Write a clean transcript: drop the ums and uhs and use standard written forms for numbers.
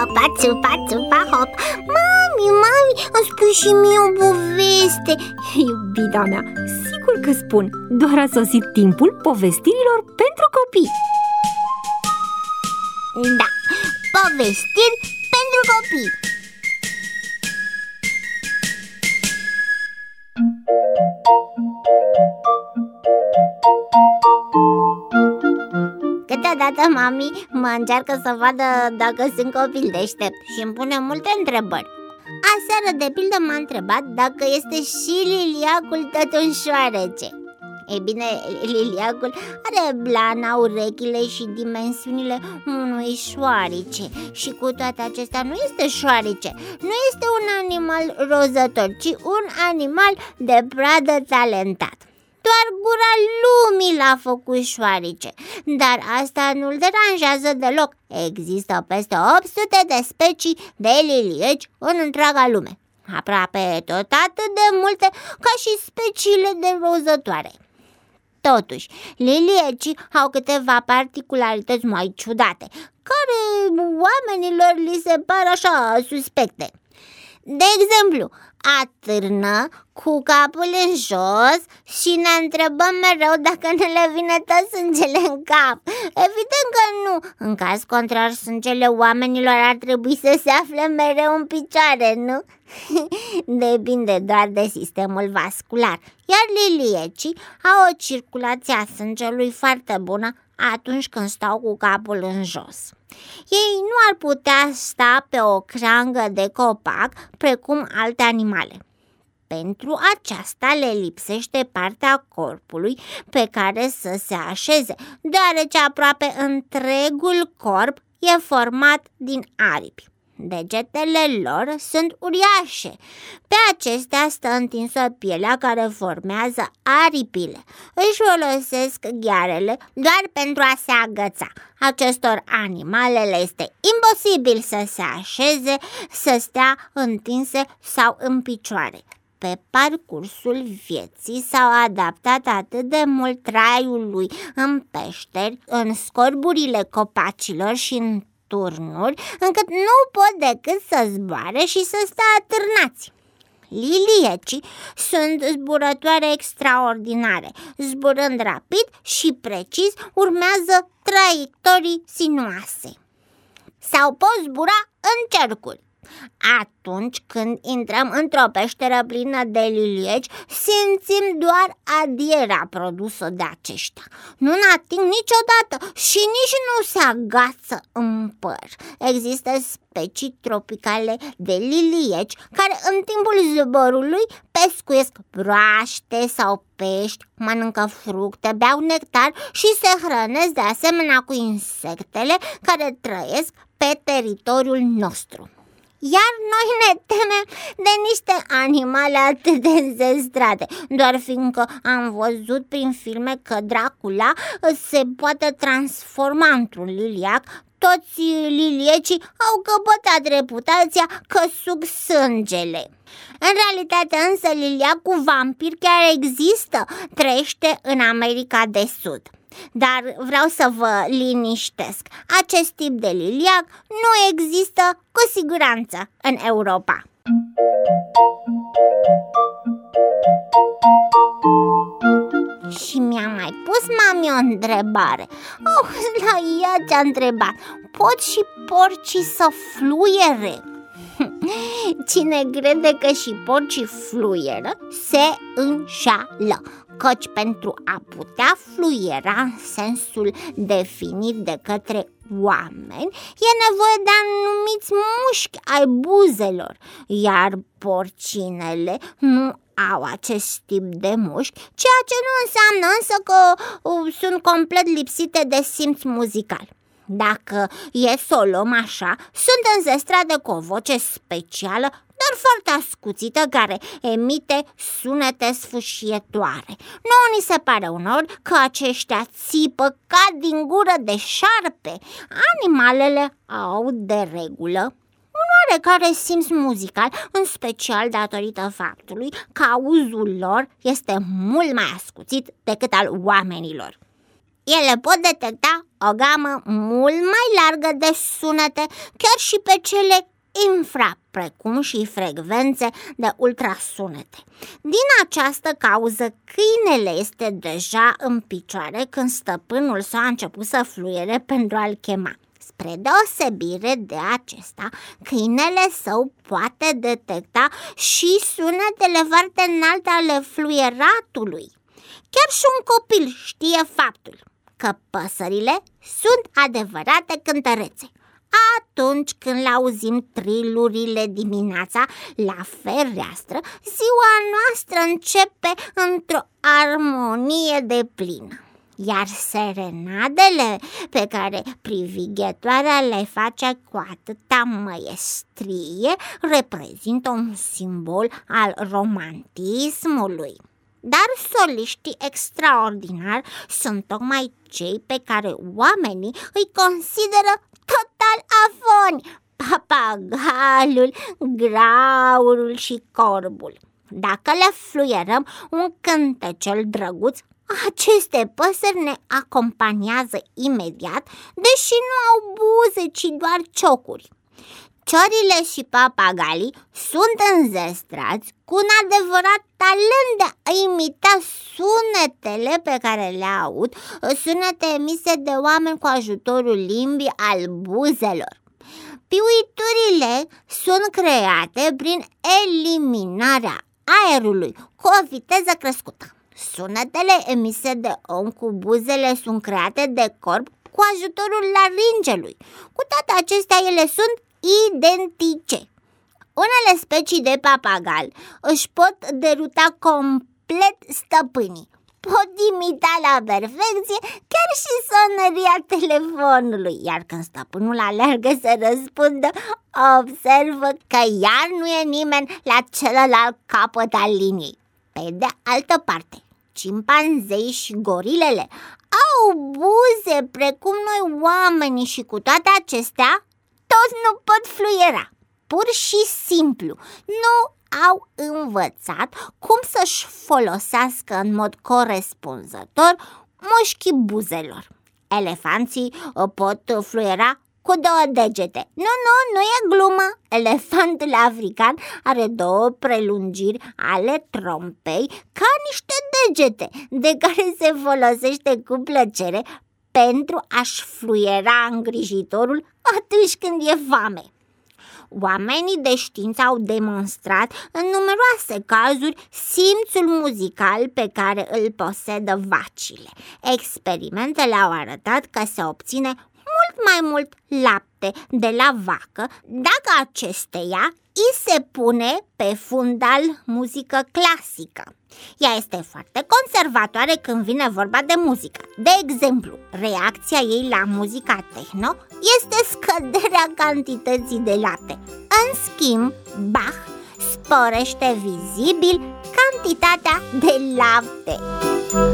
hopa, țupa, țupa, hop. Mami, îmi spui și mie o poveste. Iubita mea, sigur că spun. Doar a sosit timpul povestirilor pentru copii. Da, povestiri pentru copii. Câteodată mami mă încearcă să vadă dacă sunt copil deștept și îmi pune multe întrebări. Aseară, de pildă, m-a întrebat dacă este și liliacul tot un șoarece. Ei bine, liliacul are blana, urechile și dimensiunile unui șoarece. Și cu toate acestea nu este șoarece, nu este un animal rozător, ci un animal de pradă talentat. Doar gura lumii l-a făcut șoarece, dar asta nu-l deranjează deloc. Există peste 800 de specii de lilieci în întreaga lume, aproape tot atât de multe ca și speciile de rozătoare. Totuși, liliecii au câteva particularități mai ciudate, care oamenilor li se par așa suspecte. De exemplu, atârnă cu capul în jos și ne întrebăm mereu dacă ne le vine tot sângele în cap. Evident că nu. În caz contrar, sângele oamenilor ar trebui să se afle mereu în picioare, nu? Depinde doar de sistemul vascular. Iar liliecii au o circulație a sângelui foarte bună atunci când stau cu capul în jos. Ei nu ar putea sta pe o creangă de copac precum alte animale. Pentru aceasta le lipsește partea corpului pe care să se așeze, deoarece aproape întregul corp e format din aripi. Degetele lor sunt uriașe. Pe acestea stă întinsă pielea care formează aripile. Își folosesc ghearele doar pentru a se agăța. Acestor animale le este imposibil să se așeze, să stea întinse sau în picioare. Pe parcursul vieții s-au adaptat atât de mult traiului în peșteri, în scorburile copacilor și în turnuri, încât nu pot decât să zboare și să stea atârnați. Liliecii sunt zburătoare extraordinare. Zburând rapid și precis, urmează traiectorii sinuoase. Sau pot zbura în cercuri. Atunci când intrăm într-o peșteră plină de lilieci, simțim doar adierea produsă de aceștia. Nu ne ating niciodată și nici nu se agață în păr. Există specii tropicale de lilieci care în timpul zborului pescuiesc broaște sau pești, mănâncă fructe, beau nectar și se hrănesc de asemenea cu insectele care trăiesc pe teritoriul nostru. Iar noi ne temem de niște animale atât de înzestrate, doar fiindcă am văzut prin filme că Dracula se poate transforma într-un liliac. Toți liliecii au căpătat reputația că suc sângele. În realitate însă liliacul vampir chiar există, trăiește în America de Sud. Dar vreau să vă liniștesc, acest tip de liliac nu există cu siguranță în Europa. Și mi-a mai pus mami o întrebare. La ea ți-a întrebat: pot și porcii să fluiere? Cine crede că și porcii fluieră se înșală, căci pentru a putea fluiera în sensul definit de către oameni e nevoie de anumiți mușchi ai buzelor, iar porcinele nu au acest tip de mușchi, ceea ce nu înseamnă însă că sunt complet lipsite de simț muzical. Dacă e să o luăm așa, sunt înzestrate cu o voce specială, dar foarte ascuțită, care emite sunete sfâșietoare. Nouă ni se pare uneori că aceștia țipă ca din gură de șarpe. Animalele au de regulă un oarecare simț muzical, în special datorită faptului că auzul lor este mult mai ascuțit decât al oamenilor. Ele pot detecta o gamă mult mai largă de sunete, chiar și pe cele infra, precum și frecvențe de ultrasunete. Din această cauză, câinele este deja în picioare când stăpânul său a început să fluiere pentru a-l chema. Spre deosebire de acesta, câinele său poate detecta și sunetele foarte înalte ale fluieratului. Chiar și un copil știe faptul că păsările sunt adevărate cântărețe atunci când le auzim trilurile dimineața la fereastră. Ziua noastră începe într-o armonie deplină, iar serenadele pe care privighetoarea le face cu atâta măiestrie reprezintă un simbol al romantismului. Dar soliștii extraordinari sunt tocmai cei pe care oamenii îi consideră total afoni: papagalul, graurul și corbul. Dacă le fluierăm un cântecel drăguț, aceste păsări ne acompaniază imediat, deși nu au buze, ci doar ciocuri. Ciorile și papagalii sunt înzestrați cu un adevărat talent de a imita sunetele pe care le aud, sunete emise de oameni cu ajutorul limbii al buzelor. Piuiturile sunt create prin eliminarea aerului cu o viteză crescută. Sunetele emise de om cu buzele sunt create de corb cu ajutorul laringelui. Cu toate acestea, ele sunt identice. Unele specii de papagal își pot deruta complet stăpânii, pot imita la perfecție chiar și soneria telefonului, iar când stăpânul alergă să răspundă, observă că iar nu e nimeni la celălalt capăt al liniei. Pe de altă parte, cimpanzei și gorilele au buze precum noi oamenii și cu toate acestea toți nu pot fluiera. Pur și simplu nu au învățat cum să-și folosească în mod corespunzător mușchii buzelor. Elefanții pot fluiera cu 2 degete. Nu e glumă. Elefantul african are 2 prelungiri ale trompei ca niște degete, de care se folosește cu plăcere pentru a-și fluiera îngrijitorul atunci când e foame. Oamenii de știință au demonstrat în numeroase cazuri simțul muzical pe care îl posedă vacile. Experimentele au arătat că se obține mult mai mult lapte de la vacă dacă acesteia îi se pune pe fundal muzică clasică. Ea este foarte conservatoare când vine vorba de muzică. De exemplu, reacția ei la muzica techno este scăderea cantității de lapte. În schimb, Bach sporește vizibil cantitatea de lapte.